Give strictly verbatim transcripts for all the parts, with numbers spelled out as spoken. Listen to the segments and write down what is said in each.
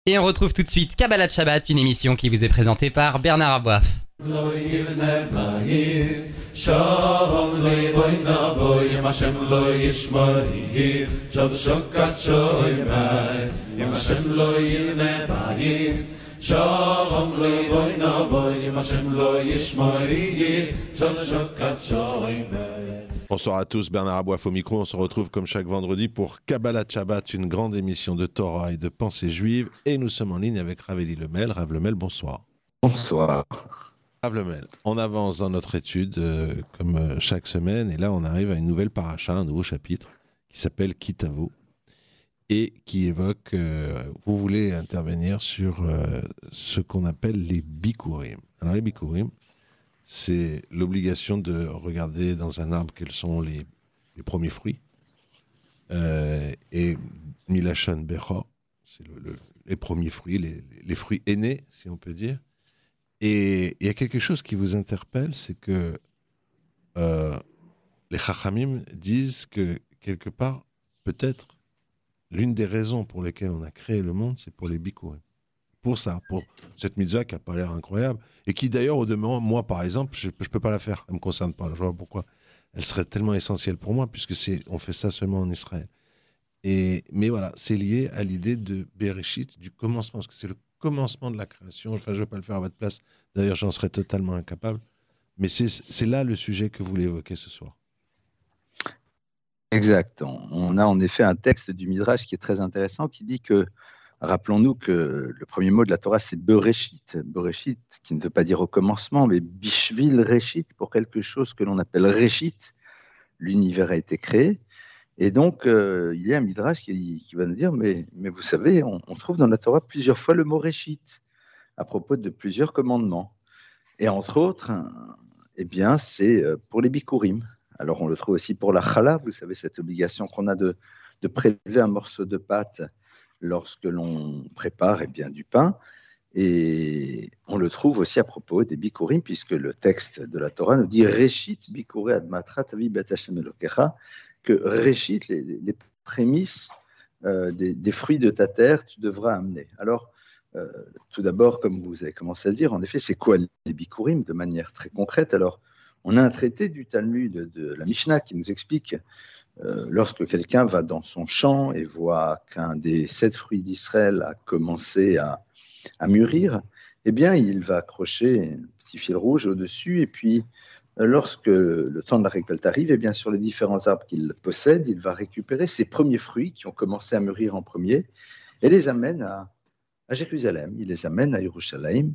Et on retrouve tout de suite Kabbalat Shabbat, une émission qui vous est présentée par Bernard Aboif. Bonsoir à tous, Bernard Aboif au micro. On se retrouve comme chaque vendredi pour Kabbalat Shabbat, une grande émission de Torah et de pensée juive. Et nous sommes en ligne avec Raveli Lemel. Rav Lemel, bonsoir. Bonsoir. Rav Lemel, on avance dans notre étude euh, comme euh, chaque semaine. Et là, on arrive à une nouvelle paracha, un nouveau chapitre qui s'appelle Kitavo et qui évoque, euh, vous voulez intervenir sur euh, ce qu'on appelle les bikurim. Alors les bikurim, c'est l'obligation de regarder dans un arbre quels sont les, les premiers fruits. Euh, et Milachon Bechor, c'est le, le, les premiers fruits, les, les fruits aînés, si on peut dire. Et il y a quelque chose qui vous interpelle, c'est que euh, les Chachamim disent que, quelque part, peut-être, l'une des raisons pour lesquelles on a créé le monde, c'est pour les bikurim. Pour ça, pour cette mitzvah qui n'a pas l'air incroyable, et qui d'ailleurs, au demeurant, moi par exemple, je ne peux pas la faire, elle ne me concerne pas, je vois pas pourquoi. Elle serait tellement essentielle pour moi, puisque c'est, on fait ça seulement en Israël. Et, mais voilà, c'est lié à l'idée de Bereshit, du commencement, parce que c'est le commencement de la création. Enfin, je ne vais pas le faire à votre place, d'ailleurs j'en serais totalement incapable, mais c'est, c'est là le sujet que vous voulez évoquer ce soir. Exact. On a en effet un texte du Midrash qui est très intéressant, qui dit que rappelons-nous que le premier mot de la Torah, c'est Bereshit. Bereshit, qui ne veut pas dire au commencement, mais Bishvil Reshit, pour quelque chose que l'on appelle Reshit. L'univers a été créé. Et donc, euh, il y a un Midrash qui, qui va nous dire, mais, mais vous savez, on, on trouve dans la Torah plusieurs fois le mot Reshit, à propos de plusieurs commandements. Et entre autres, eh bien, c'est pour les Bikurim. Alors, on le trouve aussi pour la Chala, vous savez, cette obligation qu'on a de, de prélever un morceau de pâte lorsque l'on prépare eh bien, du pain. Et on le trouve aussi à propos des Bikurim, puisque le texte de la Torah nous dit Reshit Bikurei Admatra Tavi Bet Hashem Elokecha, que Reshit, les, les prémices euh, des, des fruits de ta terre, tu devras amener. Alors, euh, tout d'abord, comme vous avez commencé à le dire, en effet, c'est quoi les Bikurim de manière très concrète? Alors, on a un traité du Talmud de, de la Mishnah qui nous explique Euh, lorsque quelqu'un va dans son champ et voit qu'un des sept fruits d'Israël a commencé à, à mûrir, eh bien, il va accrocher un petit fil rouge au-dessus et puis, euh, lorsque le temps de la récolte arrive, eh bien, sur les différents arbres qu'il possède, il va récupérer ses premiers fruits qui ont commencé à mûrir en premier et les amène à, à Jérusalem, il les amène à Yerushalayim.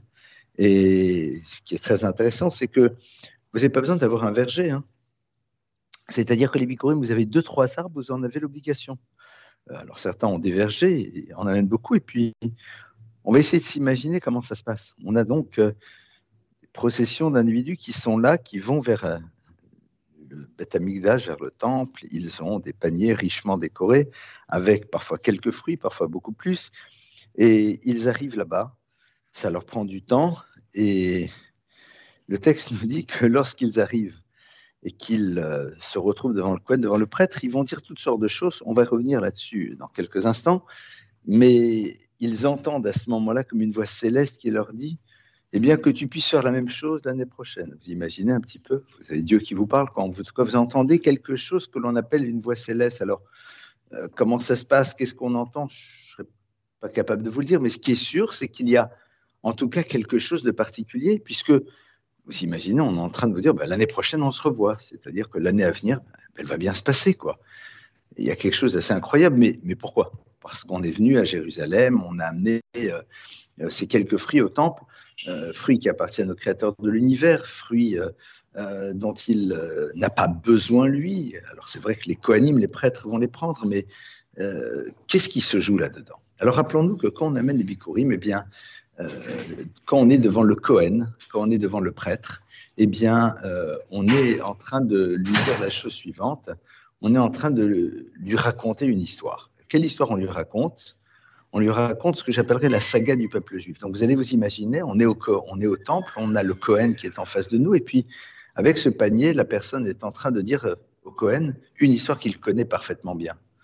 Et ce qui est très intéressant, c'est que vous n'avez pas besoin d'avoir un verger, hein. C'est-à-dire que les bikurim, vous avez deux, trois arbres, vous en avez l'obligation. Alors certains ont des vergers, on en amène beaucoup, et puis on va essayer de s'imaginer comment ça se passe. On a donc euh, des processions d'individus qui sont là, qui vont vers euh, le Beth Amikdash, vers le temple. Ils ont des paniers richement décorés, avec parfois quelques fruits, parfois beaucoup plus. Et ils arrivent là-bas, ça leur prend du temps, et le texte nous dit que lorsqu'ils arrivent, et qu'ils euh, se retrouvent devant le Kohen, devant le prêtre, ils vont dire toutes sortes de choses. On va revenir là-dessus dans quelques instants. Mais ils entendent à ce moment-là comme une voix céleste qui leur dit eh bien, que tu puisses faire la même chose l'année prochaine. Vous imaginez un petit peu, vous avez Dieu qui vous parle quand vous, quand vous entendez quelque chose que l'on appelle une voix céleste. Alors, euh, comment ça se passe? Qu'est-ce qu'on entend? Je ne serais pas capable de vous le dire, mais ce qui est sûr, c'est qu'il y a en tout cas quelque chose de particulier, puisque vous imaginez, on est en train de vous dire, bah, l'année prochaine, on se revoit. C'est-à-dire que l'année à venir, bah, elle va bien se passer, quoi. Et il y a quelque chose d'assez incroyable, mais, mais pourquoi? Parce qu'on est venu à Jérusalem, on a amené euh, ces quelques fruits au temple, euh, fruits qui appartiennent au Créateur de l'univers, fruits euh, euh, dont il euh, n'a pas besoin, lui. Alors c'est vrai que les Kohanim, les prêtres vont les prendre, mais euh, qu'est-ce qui se joue là-dedans? Alors rappelons-nous que quand on amène les bikurim, eh bien, Euh, quand on est devant le Kohen, quand on est devant le prêtre, eh bien, euh, on est en train de lui dire la chose suivante. On est en train de lui raconter une histoire. Quelle histoire on lui raconte? On lui raconte ce que j'appellerais la saga du peuple juif. Donc, vous allez vous imaginer, on est au, on est au temple, on a le Kohen qui est en face de nous, et puis, avec ce panier, la personne est en train de dire au Kohen une histoire qu'il connaît parfaitement bien.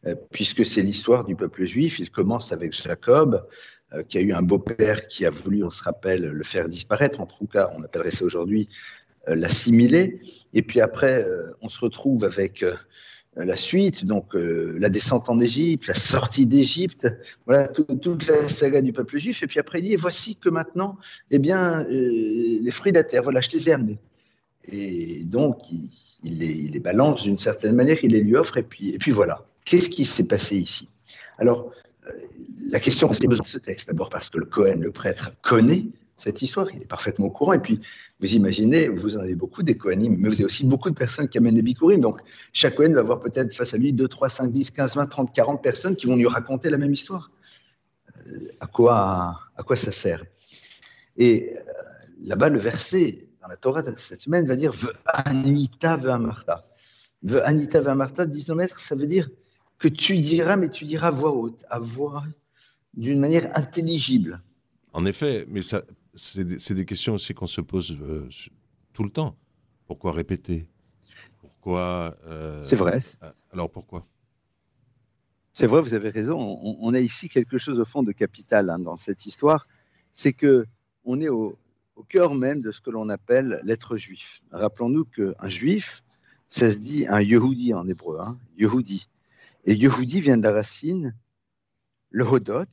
euh, puisque c'est l'histoire du peuple juif. Il commence avec Jacob, euh, qui a eu un beau-père qui a voulu, on se rappelle, le faire disparaître, en tout cas, on appellerait ça aujourd'hui euh, l'assimiler. Et puis après, euh, on se retrouve avec euh, la suite, donc euh, la descente en Égypte, la sortie d'Égypte, voilà tout, toute la saga du peuple juif. Et puis après, il dit, et voici que maintenant, eh bien, euh, les fruits de la terre, voilà, je les ai amenés. Et donc, il, il, les, il les balance d'une certaine manière, il les lui offre, et puis, et puis voilà. Qu'est-ce qui s'est passé ici? Alors, euh, la question, c'est besoin de ce texte. D'abord parce que le Cohen, le prêtre, connaît cette histoire, il est parfaitement au courant. Et puis, vous imaginez, vous en avez beaucoup des Kohanim, mais vous avez aussi beaucoup de personnes qui amènent les Bikurim. Donc, chaque Kohen va avoir peut-être face à lui deux, trois, cinq, dix, quinze, vingt, trente, quarante personnes qui vont lui raconter la même histoire. Euh, à, quoi, à quoi ça sert? Et euh, là-bas, le verset dans la Torah de cette semaine va dire Ve'anita ve'amarta. Ve'anita ve'amarta, disent nos maîtres, ça veut dire que tu diras, mais tu diras à voix haute, à voix d'une manière intelligible. En effet, mais ça, c'est, des, c'est des questions aussi qu'on se pose euh, tout le temps. Pourquoi répéter? Pourquoi euh, C'est vrai. Alors pourquoi? C'est vrai, vous avez raison. On, on a ici quelque chose au fond de capital hein, dans cette histoire. C'est que on est au, au cœur même de ce que l'on appelle l'être juif. Rappelons-nous qu'un juif, ça se dit un Yehudi en hébreu, hein, Yehudi. Et Yehudi vient de la racine le hodot,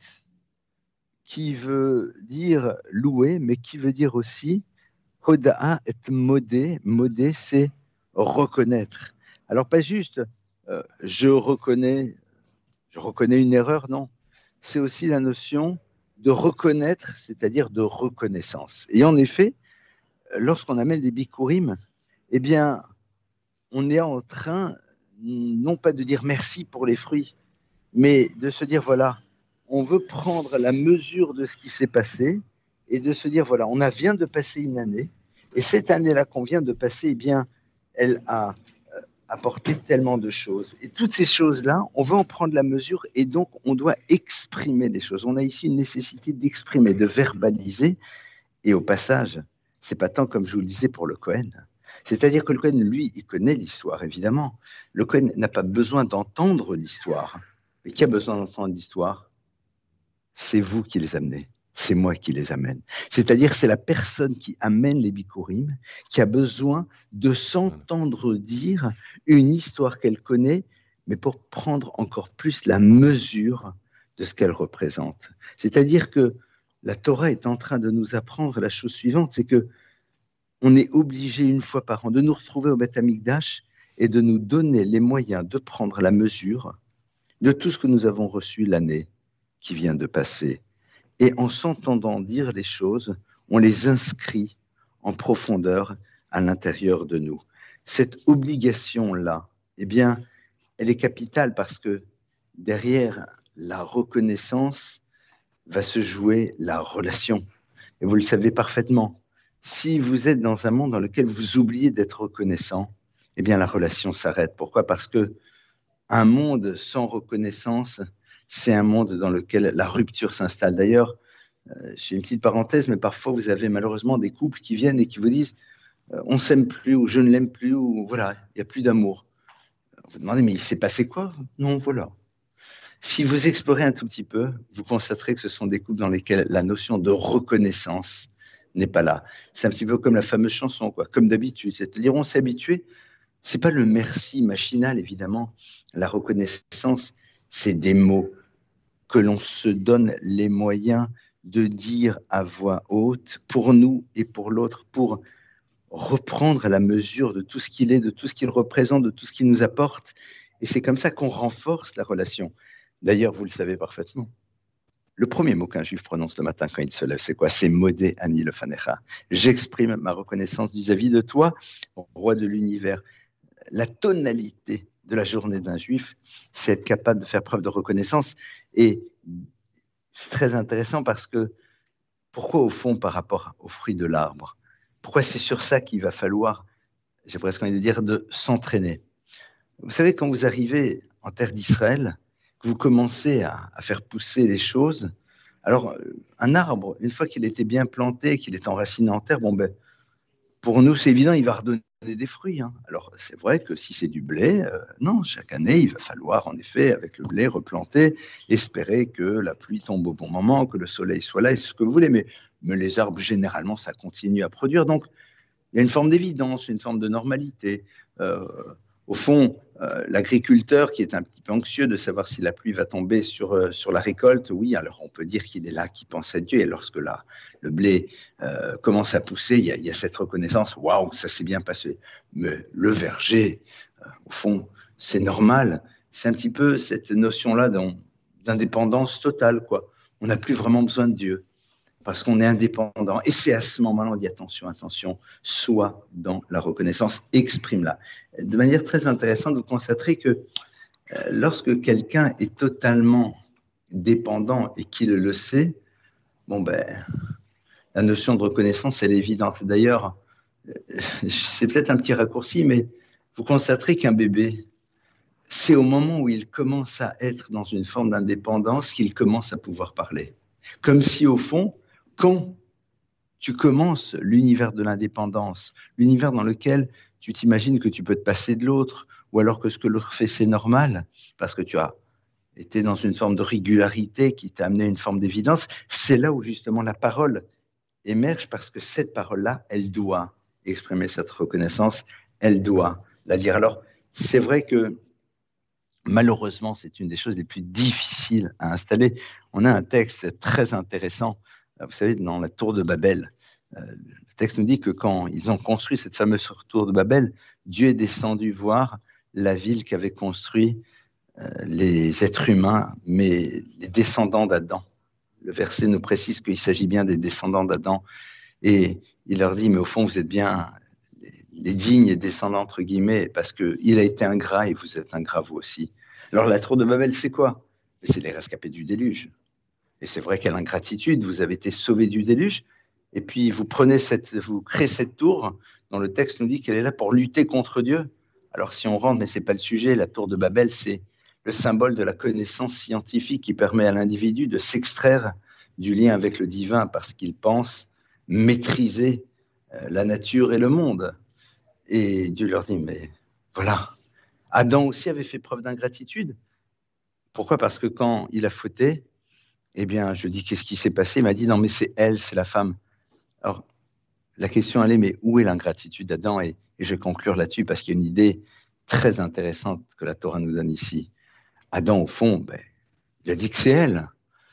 qui veut dire louer, mais qui veut dire aussi hoda'a et modé. Modé, c'est reconnaître. Alors pas juste euh, je reconnais, je reconnais une erreur, non. C'est aussi la notion de reconnaître, c'est-à-dire de reconnaissance. Et en effet, lorsqu'on amène des bikurim, eh bien, on est en train, non pas de dire merci pour les fruits, mais de se dire, voilà, on veut prendre la mesure de ce qui s'est passé et de se dire, voilà, on a vient de passer une année, et cette année-là qu'on vient de passer, eh bien, elle a euh, apporté tellement de choses. Et toutes ces choses-là, on veut en prendre la mesure, et donc on doit exprimer les choses. On a ici une nécessité d'exprimer, de verbaliser, et au passage, c'est pas tant comme je vous le disais pour le Cohen. C'est-à-dire que le Cohen, lui, il connaît l'histoire, évidemment. Le Cohen n'a pas besoin d'entendre l'histoire. Mais qui a besoin d'entendre l'histoire? C'est vous qui les amenez. C'est moi qui les amène. C'est-à-dire, c'est la personne qui amène les bikurim qui a besoin de s'entendre dire une histoire qu'elle connaît, mais pour prendre encore plus la mesure de ce qu'elle représente. C'est-à-dire que la Torah est en train de nous apprendre la chose suivante, c'est que on est obligé une fois par an de nous retrouver au Beth Amikdash et de nous donner les moyens de prendre la mesure de tout ce que nous avons reçu l'année qui vient de passer. Et en s'entendant dire les choses, on les inscrit en profondeur à l'intérieur de nous. Cette obligation-là, eh bien, elle est capitale parce que derrière la reconnaissance va se jouer la relation. Et vous le savez parfaitement. Si vous êtes dans un monde dans lequel vous oubliez d'être reconnaissant, eh bien, la relation s'arrête. Pourquoi? Parce que un monde sans reconnaissance, c'est un monde dans lequel la rupture s'installe. D'ailleurs, euh, c'est une petite parenthèse, mais parfois vous avez malheureusement des couples qui viennent et qui vous disent euh, on ne s'aime plus, ou je ne l'aime plus, ou voilà, il n'y a plus d'amour. Vous demandez, mais il s'est passé quoi? Non, voilà. Si vous explorez un tout petit peu, vous constaterez que ce sont des couples dans lesquels la notion de reconnaissance n'est pas là. C'est un petit peu comme la fameuse chanson, quoi, comme d'habitude. C'est-à-dire, on s'est habitué. C'est pas le merci machinal, évidemment. La reconnaissance, c'est des mots que l'on se donne les moyens de dire à voix haute pour nous et pour l'autre, pour reprendre la mesure de tout ce qu'il est, de tout ce qu'il représente, de tout ce qu'il nous apporte. Et c'est comme ça qu'on renforce la relation. D'ailleurs, vous le savez parfaitement. Le premier mot qu'un juif prononce le matin quand il se lève, c'est quoi? C'est modé ani le fanecha. J'exprime ma reconnaissance vis-à-vis de toi, roi de l'univers. La tonalité de la journée d'un juif, c'est être capable de faire preuve de reconnaissance. Et c'est très intéressant parce que, pourquoi au fond par rapport aux fruits de l'arbre? Pourquoi c'est sur ça qu'il va falloir, j'ai presque envie de dire, de s'entraîner? Vous savez, quand vous arrivez en terre d'Israël, que vous commencez à, à faire pousser les choses, alors un arbre, une fois qu'il était bien planté, qu'il est enraciné en terre, bon ben, pour nous c'est évident, il va redonner des fruits. Hein. Alors, c'est vrai que si c'est du blé, euh, non, chaque année, il va falloir, en effet, avec le blé, replanter, espérer que la pluie tombe au bon moment, que le soleil soit là, et ce que vous voulez. Mais, mais les arbres, généralement, ça continue à produire. Donc, il y a une forme d'évidence, une forme de normalité. Euh, au fond, euh, l'agriculteur qui est un petit peu anxieux de savoir si la pluie va tomber sur, euh, sur la récolte, oui, alors on peut dire qu'il est là, qu'il pense à Dieu. Et lorsque là, le blé euh, commence à pousser, il y a, il y a cette reconnaissance, waouh, ça s'est bien passé. Mais le verger, euh, au fond, c'est normal. C'est un petit peu cette notion-là d'indépendance totale, quoi. On n'a plus vraiment besoin de Dieu, parce qu'on est indépendant. Et c'est à ce moment-là, on dit attention, attention, sois dans la reconnaissance, exprime-la. De manière très intéressante, vous constaterez que euh, lorsque quelqu'un est totalement dépendant et qu'il le sait, bon ben, la notion de reconnaissance, elle est évidente. D'ailleurs, euh, c'est peut-être un petit raccourci, mais vous constaterez qu'un bébé, c'est au moment où il commence à être dans une forme d'indépendance qu'il commence à pouvoir parler. Comme si, au fond, quand tu commences l'univers de l'indépendance, l'univers dans lequel tu t'imagines que tu peux te passer de l'autre, ou alors que ce que l'autre fait, c'est normal, parce que tu as été dans une forme de régularité qui t'a amené à une forme d'évidence, c'est là où justement la parole émerge, parce que cette parole-là, elle doit exprimer cette reconnaissance, elle doit la dire. Alors, c'est vrai que malheureusement, c'est une des choses les plus difficiles à installer. On a un texte très intéressant, vous savez, dans la tour de Babel. Le texte nous dit que quand ils ont construit cette fameuse tour de Babel, Dieu est descendu voir la ville qu'avaient construit les êtres humains, mais les descendants d'Adam. Le verset nous précise qu'il s'agit bien des descendants d'Adam. Et il leur dit, mais au fond, vous êtes bien les dignes descendants, entre guillemets, parce qu'il a été ingrat et vous êtes ingrat vous aussi. Alors la tour de Babel, c'est quoi? C'est les rescapés du déluge. Et c'est vrai qu'à l'ingratitude, vous avez été sauvés du déluge, et puis vous prenez cette, vous créez cette tour, dont le texte nous dit qu'elle est là pour lutter contre Dieu. Alors si on rentre, mais ce n'est pas le sujet, la tour de Babel, c'est le symbole de la connaissance scientifique qui permet à l'individu de s'extraire du lien avec le divin parce qu'il pense maîtriser la nature et le monde. Et Dieu leur dit, mais voilà, Adam aussi avait fait preuve d'ingratitude. Pourquoi? Parce que quand il a fauté, eh bien, je dis, qu'est-ce qui s'est passé? Il m'a dit, non, mais c'est elle, c'est la femme. Alors, la question, elle est, mais où est l'ingratitude d'Adam? Et, et je vais conclure là-dessus parce qu'il y a une idée très intéressante que la Torah nous donne ici. Adam, au fond, ben, il a dit que c'est elle.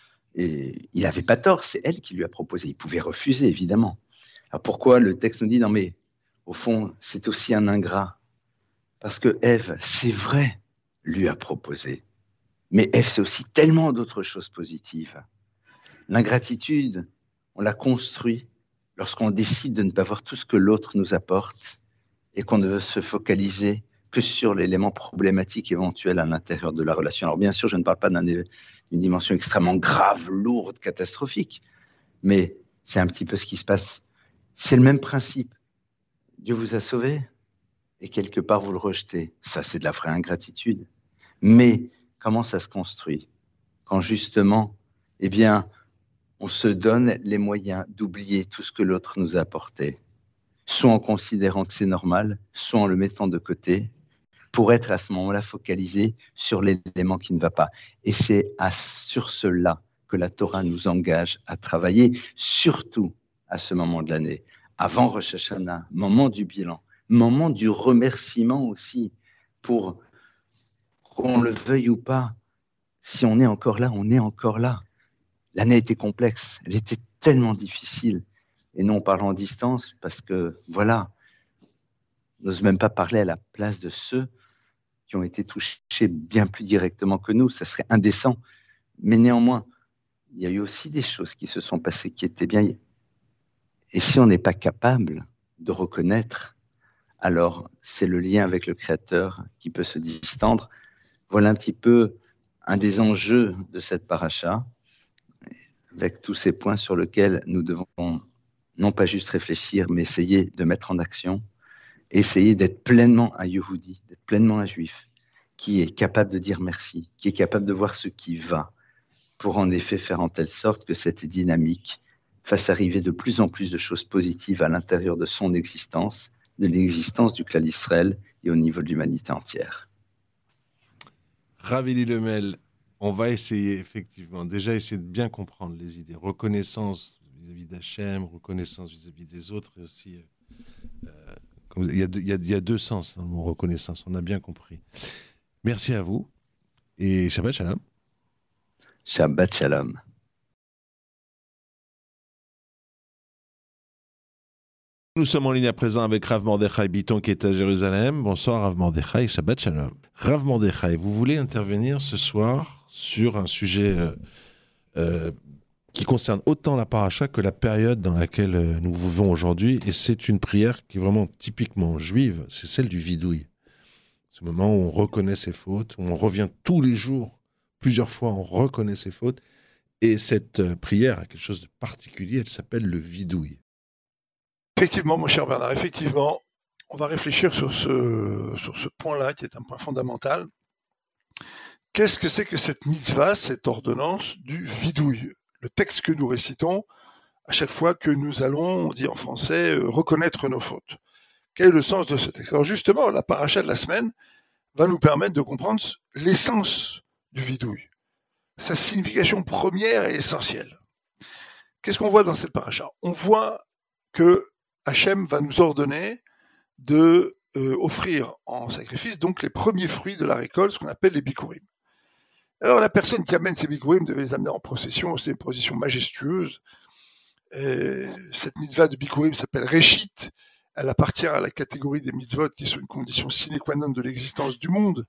Et il n'avait pas tort, c'est elle qui lui a proposé. Il pouvait refuser, évidemment. Alors pourquoi le texte nous dit, non, mais au fond, c'est aussi un ingrat? Parce que Ève, c'est vrai, lui a proposé. Mais Ève, c'est aussi tellement d'autres choses positives. L'ingratitude, on la construit lorsqu'on décide de ne pas voir tout ce que l'autre nous apporte et qu'on ne veut se focaliser que sur l'élément problématique éventuel à l'intérieur de la relation. Alors bien sûr, je ne parle pas d'un, d'une dimension extrêmement grave, lourde, catastrophique, mais c'est un petit peu ce qui se passe. C'est le même principe. Dieu vous a sauvé et quelque part vous le rejetez. Ça, c'est de la vraie ingratitude. Mais comment ça se construit? Quand justement, eh bien, on se donne les moyens d'oublier tout ce que l'autre nous a apporté, soit en considérant que c'est normal, soit en le mettant de côté, pour être à ce moment-là focalisé sur l'élément qui ne va pas. Et c'est à, sur cela que la Torah nous engage à travailler, surtout à ce moment de l'année, avant Rosh Hashanah, moment du bilan, moment du remerciement aussi, pour qu'on le veuille ou pas, si on est encore là, on est encore là. L'année était complexe, elle était tellement difficile, et non parlant en distance, parce que, voilà, on n'ose même pas parler à la place de ceux qui ont été touchés bien plus directement que nous, ça serait indécent. Mais néanmoins, il y a eu aussi des choses qui se sont passées qui étaient bien. Et si on n'est pas capable de reconnaître, alors c'est le lien avec le Créateur qui peut se distendre. Voilà un petit peu un des enjeux de cette paracha, avec tous ces points sur lesquels nous devons non pas juste réfléchir, mais essayer de mettre en action, essayer d'être pleinement un Yehudi, d'être pleinement un Juif, qui est capable de dire merci, qui est capable de voir ce qui va, pour en effet faire en telle sorte que cette dynamique fasse arriver de plus en plus de choses positives à l'intérieur de son existence de l'existence du clan d'Israël et au niveau de l'humanité entière. Rav Eli Lemel, on va essayer effectivement, déjà essayer de bien comprendre les idées. Reconnaissance vis-à-vis d'Hachem, reconnaissance vis-à-vis des autres, et aussi, euh, comme, il, y a deux, il, y a, il y a deux sens dans le mot reconnaissance, on a bien compris. Merci à vous et Shabbat Shalom. Shabbat Shalom. Nous sommes en ligne à présent avec Rav Mordechai Bitton qui est à Jérusalem. Bonsoir Rav Mordechai, Shabbat Shalom. Rav Mordechai, vous voulez intervenir ce soir sur un sujet euh, euh, qui concerne autant la paracha que la période dans laquelle euh, nous vivons aujourd'hui. Et c'est une prière qui est vraiment typiquement juive, c'est celle du vidouille. Ce moment où on reconnaît ses fautes, où on revient tous les jours, plusieurs fois on reconnaît ses fautes. Et cette euh, prière a quelque chose de particulier, elle s'appelle le vidouille. Effectivement, mon cher Bernard, effectivement, on va réfléchir sur ce, sur ce point-là, qui est un point fondamental. Qu'est-ce que c'est que cette mitzvah, cette ordonnance du vidouille? Le texte que nous récitons à chaque fois que nous allons, on dit en français, euh, reconnaître nos fautes. Quel est le sens de ce texte? Alors justement, la paracha de la semaine va nous permettre de comprendre l'essence du vidouille, sa signification première et essentielle. Qu'est-ce qu'on voit dans cette paracha? On voit que Hachem va nous ordonner de euh, offrir en sacrifice donc les premiers fruits de la récolte, ce qu'on appelle les bikurim. Alors la personne qui amène ces bikurim devait les amener en procession, c'est une procession majestueuse. Et cette mitzvah de bikurim s'appelle Réchit, elle appartient à la catégorie des mitzvot qui sont une condition sine qua non de l'existence du monde.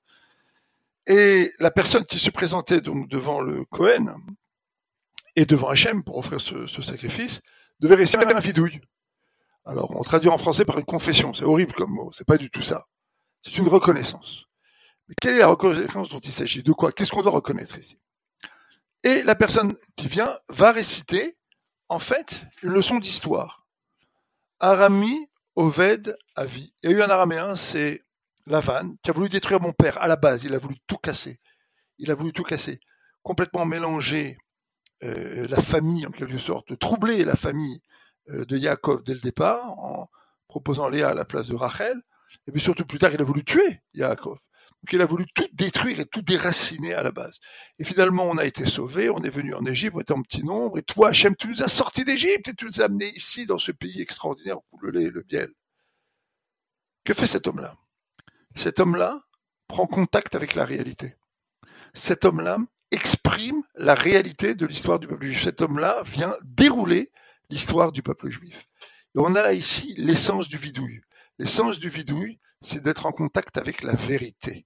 Et la personne qui se présentait donc devant le Kohen et devant Hachem pour offrir ce, ce sacrifice devait réciter un vidouille. Alors, on traduit en français par une confession. C'est horrible comme mot. C'est pas du tout ça. C'est une reconnaissance. Mais quelle est la reconnaissance dont il s'agit? De quoi? Qu'est-ce qu'on doit reconnaître ici? Et la personne qui vient va réciter, en fait, une leçon d'histoire. Arami, Oved, Avi. Il y a eu un araméen, c'est Lavan, qui a voulu détruire mon père. À la base, il a voulu tout casser. Il a voulu tout casser. Complètement mélanger euh, la famille, en quelque sorte, troubler la famille de Yaakov dès le départ, en proposant Léa à la place de Rachel, et puis surtout plus tard, il a voulu tuer Yaakov. Donc il a voulu tout détruire et tout déraciner à la base. Et finalement, on a été sauvés, on est venu en Égypte, on était en petit nombre, et toi, Hachem, tu nous as sortis d'Égypte, et tu nous as amenés ici, dans ce pays extraordinaire, où le lait et le miel. Que fait cet homme-là? Cet homme-là prend contact avec la réalité. Cet homme-là exprime la réalité de l'histoire du peuple juif. Cet homme-là vient dérouler l'histoire du peuple juif. Et on a là ici l'essence du vidouille. L'essence du vidouille, c'est d'être en contact avec la vérité.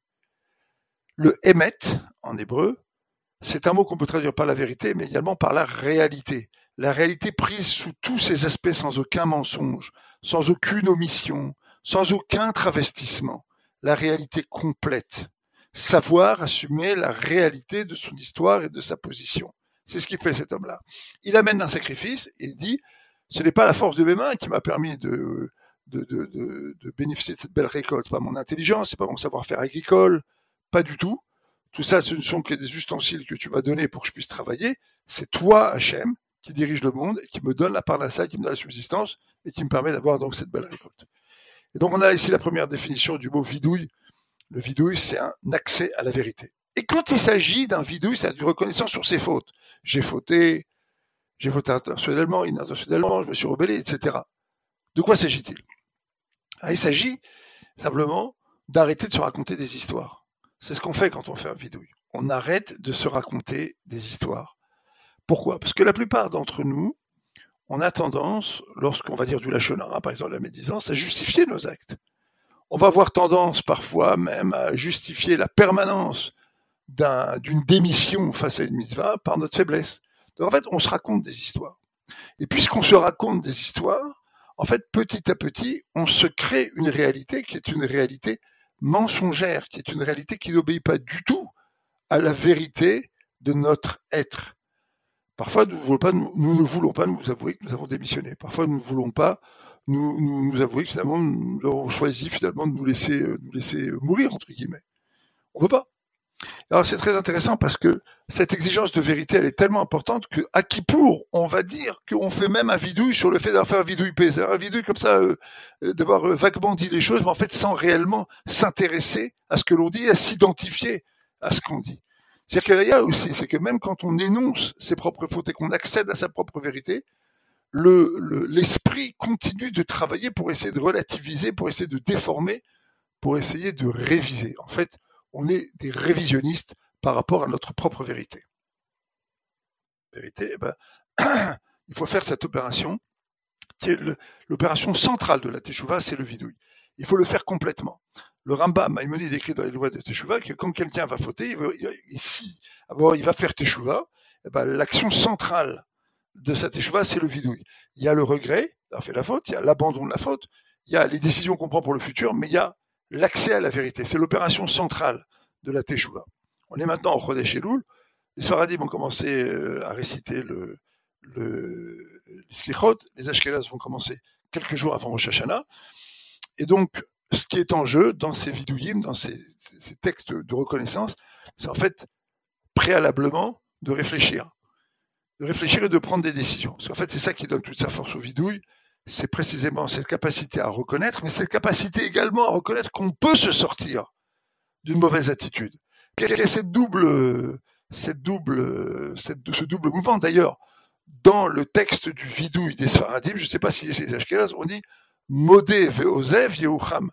Le émet, en hébreu, c'est un mot qu'on peut traduire par la vérité, mais également par la réalité. La réalité prise sous tous ses aspects, sans aucun mensonge, sans aucune omission, sans aucun travestissement. La réalité complète. Savoir assumer la réalité de son histoire et de sa position. C'est ce qu'il fait cet homme-là. Il amène un sacrifice et il dit « Ce n'est pas la force de mes mains qui m'a permis de, de, de, de, de bénéficier de cette belle récolte. C'est pas mon intelligence, c'est pas mon savoir-faire agricole, pas du tout. Tout ça, ce ne sont que des ustensiles que tu m'as donnés pour que je puisse travailler. C'est toi, Hachem, qui dirige le monde, et qui me donne la parnassa, qui me donne la subsistance et qui me permet d'avoir donc cette belle récolte. » Et donc on a ici la première définition du mot vidouille. Le vidouille, c'est un accès à la vérité. Et quand il s'agit d'un vidouille, c'est une reconnaissance sur ses fautes. J'ai fauté, j'ai fauté intentionnellement, inintentionnellement, je me suis rebellé, et cetera. De quoi s'agit-il? Ah, il s'agit simplement d'arrêter de se raconter des histoires. C'est ce qu'on fait quand on fait un vidouille. On arrête de se raconter des histoires. Pourquoi? Parce que la plupart d'entre nous, on a tendance, lorsqu'on va dire du lachon hara, par exemple la médisance, à justifier nos actes. On va avoir tendance parfois même à justifier la permanence d'un, d'une démission face à une mitzvah par notre faiblesse. Donc en fait, on se raconte des histoires. Et puisqu'on se raconte des histoires, en fait, petit à petit, on se crée une réalité qui est une réalité mensongère, qui est une réalité qui n'obéit pas du tout à la vérité de notre être. Parfois, nous ne voulons pas, nous, nous ne voulons pas nous avouer que nous avons démissionné. Parfois, nous ne voulons pas nous, nous, nous avouer que finalement, nous avons choisi finalement de nous laisser, nous laisser mourir, entre guillemets. On ne veut pas. Alors c'est très intéressant parce que cette exigence de vérité, elle est tellement importante que à Kippour, on va dire qu'on fait même un vidouille sur le fait d'avoir fait un vidouille P. C'est un vidouille comme ça, euh, d'avoir euh, vaguement dit les choses, mais en fait sans réellement s'intéresser à ce que l'on dit, à s'identifier à ce qu'on dit. C'est-à-dire qu'il y a aussi, c'est que même quand on énonce ses propres fautes et qu'on accède à sa propre vérité, le, le, l'esprit continue de travailler pour essayer de relativiser, pour essayer de déformer, pour essayer de réviser. En fait, on est des révisionnistes par rapport à notre propre vérité. Vérité, eh ben, il faut faire cette opération, qui est le, l'opération centrale de la Teshuvah, c'est le vidouille. Il faut le faire complètement. Le Rambam, Maïmonide écrit dans les lois de Teshuvah que quand quelqu'un va fauter, il va, ici, alors il va faire Teshuvah, eh ben, l'action centrale de sa Teshuvah, c'est le vidouille. Il y a le regret d'avoir fait la faute, il y a l'abandon de la faute, il y a les décisions qu'on prend pour le futur, mais il y a l'accès à la vérité. C'est l'opération centrale de la Teshuvah. On est maintenant en Chodesh Elul. Les Sfaradim ont commencé à réciter le, le, les Slichot. Les Ashkenazes vont commencer quelques jours avant Rosh Hashanah. Et donc, ce qui est en jeu dans ces vidouillim, dans ces, ces textes de reconnaissance, c'est en fait préalablement de réfléchir. De réfléchir et de prendre des décisions. Parce qu'en fait, c'est ça qui donne toute sa force au vidouille. C'est précisément cette capacité à reconnaître, mais cette capacité également à reconnaître qu'on peut se sortir d'une mauvaise attitude. Quelle est cette double, cette double, cette, ce double mouvement? D'ailleurs, dans le texte du vidouille des Sfaradim, je ne sais pas si c'est les Ashkenazes, on dit Modé ve'ozev yehucham,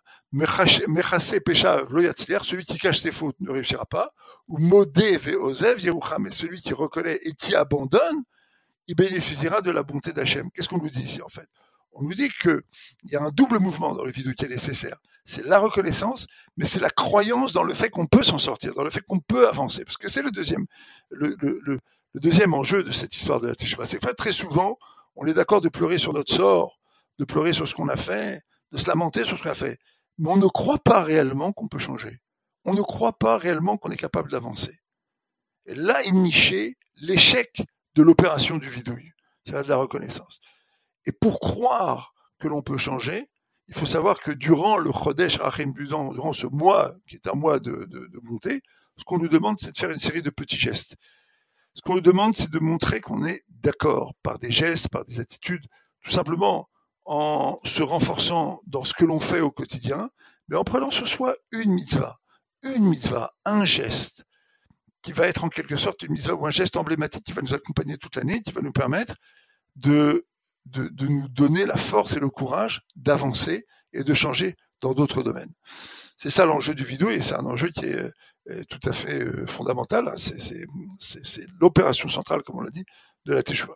mechase pesha lo yatzliach, celui qui cache ses fautes ne réussira pas, ou Modé ve'ozev yehucham, et celui qui reconnaît et qui abandonne, il bénéficiera de la bonté d'Hachem. Qu'est-ce qu'on nous dit ici en fait? On nous dit qu'il y a un double mouvement dans le vidouille qui est nécessaire. C'est la reconnaissance, mais c'est la croyance dans le fait qu'on peut s'en sortir, dans le fait qu'on peut avancer. Parce que c'est le deuxième, le, le, le, le deuxième enjeu de cette histoire de la Teshuvah. C'est que très souvent, on est d'accord de pleurer sur notre sort, de pleurer sur ce qu'on a fait, de se lamenter sur ce qu'on a fait. Mais on ne croit pas réellement qu'on peut changer. On ne croit pas réellement qu'on est capable d'avancer. Et là est niché l'échec de l'opération du vidouille. C'est de la reconnaissance. Et pour croire que l'on peut changer, il faut savoir que durant le Chodesh Rachim Budan, durant ce mois, qui est un mois de, de, de bonté, ce qu'on nous demande, c'est de faire une série de petits gestes. Ce qu'on nous demande, c'est de montrer qu'on est d'accord par des gestes, par des attitudes, tout simplement en se renforçant dans ce que l'on fait au quotidien, mais en prenant sur soi une mitzvah, une mitzvah, un geste, qui va être en quelque sorte une mitzvah ou un geste emblématique qui va nous accompagner toute l'année, qui va nous permettre de De, de nous donner la force et le courage d'avancer et de changer dans d'autres domaines. C'est ça l'enjeu du vidouille, et c'est un enjeu qui est, est tout à fait euh, fondamental. C'est, c'est, c'est, c'est l'opération centrale, comme on l'a dit, de la Teshuvah.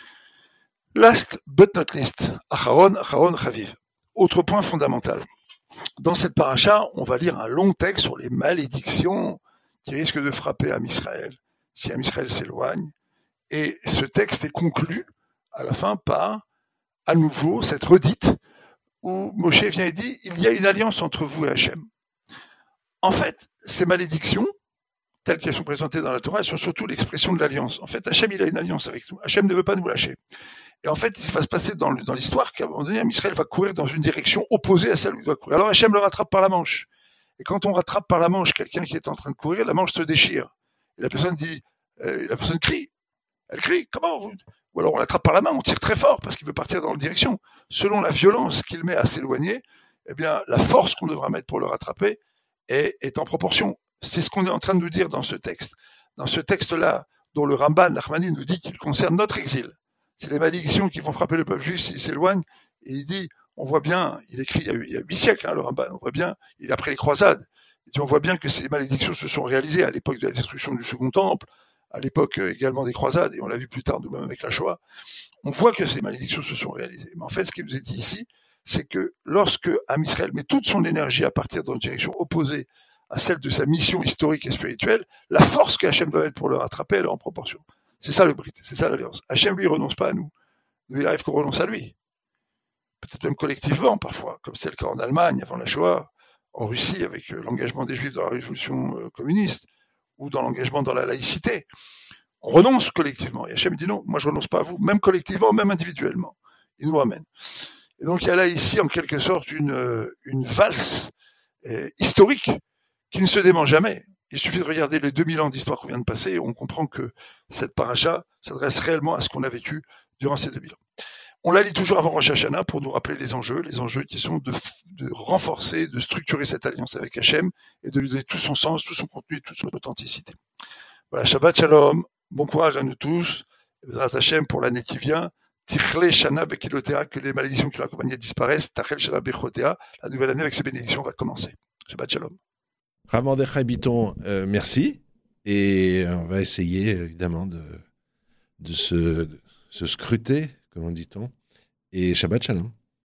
Last but not least, Acharon, Acharon, Chaviv. Autre point fondamental. Dans cette paracha, on va lire un long texte sur les malédictions qui risquent de frapper Am Israël si Am Israël s'éloigne. Et ce texte est conclu à la fin par, à nouveau, cette redite où Moshe vient et dit « Il y a une alliance entre vous et Hachem ». En fait, ces malédictions, telles qu'elles sont présentées dans la Torah, elles sont surtout l'expression de l'alliance. En fait, Hachem, il a une alliance avec nous. Hachem ne veut pas nous lâcher. Et en fait, il va se passer dans, le, dans l'histoire qu'à un moment donné, Israël va courir dans une direction opposée à celle où il doit courir. Alors Hachem le rattrape par la manche. Et quand on rattrape par la manche quelqu'un qui est en train de courir, la manche se déchire. Et la personne dit, euh, la personne crie. Elle crie, comment vous... Ou alors on l'attrape par la main, on tire très fort parce qu'il veut partir dans la direction. Selon la violence qu'il met à s'éloigner, eh bien, la force qu'on devra mettre pour le rattraper est, est en proportion. C'est ce qu'on est en train de nous dire dans ce texte. Dans ce texte-là, dont le Ramban, Nachmani, nous dit qu'il concerne notre exil. C'est les malédictions qui vont frapper le peuple juif s'il s'éloigne. Et il dit, on voit bien, il écrit il y a, il y a huit siècles, hein, le Ramban, on voit bien, il est après les croisades. Il dit, on voit bien que ces malédictions se sont réalisées à l'époque de la destruction du Second Temple, à l'époque également des croisades, et on l'a vu plus tard nous-mêmes avec la Shoah, on voit que ces malédictions se sont réalisées. Mais en fait, ce qui nous est dit ici, c'est que lorsque Am Israël met toute son énergie à partir dans une direction opposée à celle de sa mission historique et spirituelle, la force que Hachem doit mettre pour le rattraper, elle est en proportion. C'est ça le Brit, c'est ça l'alliance. Hachem, lui, renonce pas à nous. Nous, il arrive qu'on renonce à lui. Peut-être même collectivement, parfois, comme c'est le cas en Allemagne, avant la Shoah, en Russie, avec l'engagement des Juifs dans la révolution communiste, ou dans l'engagement dans la laïcité. On renonce collectivement. Et Hachem dit non, moi je renonce pas à vous, même collectivement, même individuellement. Il nous ramène. Et donc il y a là ici en quelque sorte une, une valse euh, historique qui ne se dément jamais il suffit de regarder les deux mille ans d'histoire qu'on vient de passer et on comprend que cette paracha s'adresse réellement à ce qu'on a vécu durant ces deux mille ans. On la lit toujours avant Rosh Hashanah pour nous rappeler les enjeux, les enjeux qui sont de, de renforcer, de structurer cette alliance avec Hachem et de lui donner tout son sens, tout son contenu, toute son authenticité. Voilà, Shabbat Shalom, bon courage à nous tous, Bezrat Hachem pour l'année qui vient, Tichle Shana Bekilotea, que les malédictions qui l'accompagnaient disparaissent, Tachel Shana Bechotea, la nouvelle année avec ses bénédictions va commencer. Shabbat Shalom. Rav Mordechai Bitton, euh, merci. Et on va essayer, évidemment, de, de, se, de se scruter, comment dit-on. Et Shabbat Shalom.